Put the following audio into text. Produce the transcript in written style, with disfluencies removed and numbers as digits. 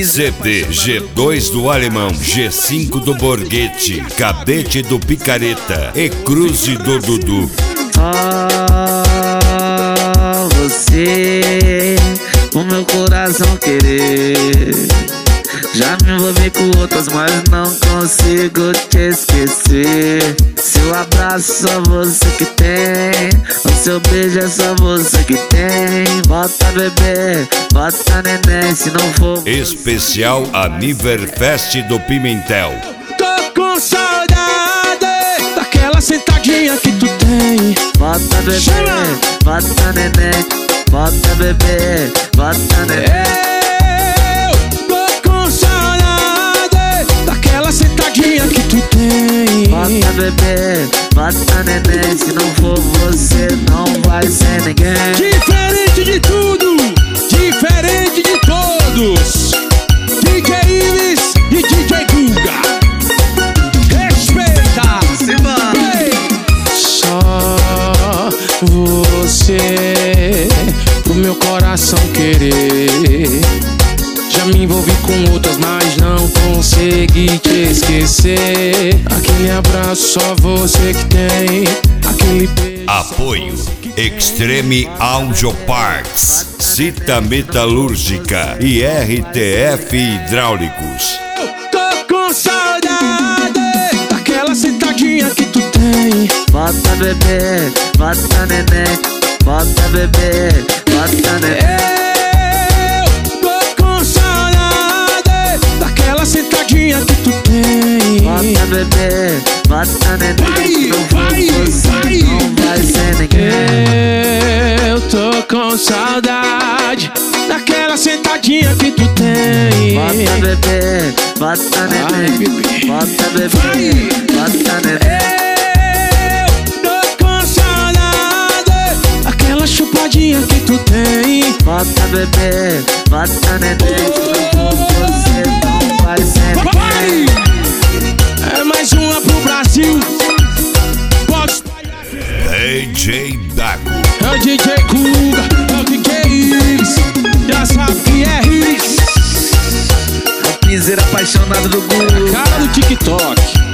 CD G2 do Alemão, G5 do Borghetti, Cadete do Picareta e Cruze do Dudu. Você, o meu coração querer. Já me envolvi com outras, mas não consigo te esquecer. Seu abraço só você que tem, o seu beijo é só você que tem. Bota bebê, bota neném, se não for Especial Aniverfest do Pimentel. Tô com saudade daquela sentadinha que tu tem. Bota bebê, bota neném, bota bebê, bota neném. Que tu tem. Bota bebê, bota neném, se não for você não vai ser ninguém. Diferente de tudo, diferente de todos, DJ Ives e DJ Guga. Respeita, só você pro meu coração querer. Já me envolvi com outras, mas não consegui te esquecer. Aquele abraço só você que tem, aquele beijo. Apoio Extreme Audio Parts, Cita Metalúrgica e RTF Hidráulicos. Tô com saudade daquela sentadinha que tu tem. Bota bebê, bota neném, bota bebê, bota neném. Sentadinha que tu tem. Bota bebê, bota neném, não vai ser ninguém. Eu tô com saudade daquela sentadinha que tu tem. Bota bebê, bota neném, bota bebê, bota neném. Eu tô com saudade daquela chupadinha que tu tem. Bota bebê, bota neném, você não vai ser ninguém. É mais uma pro Brasil. Pode DJ Dago. é o DJ Guga, é o DJ Ives. Já sabe que é Ives. É o piseiro apaixonado do Guga. Cara do TikTok.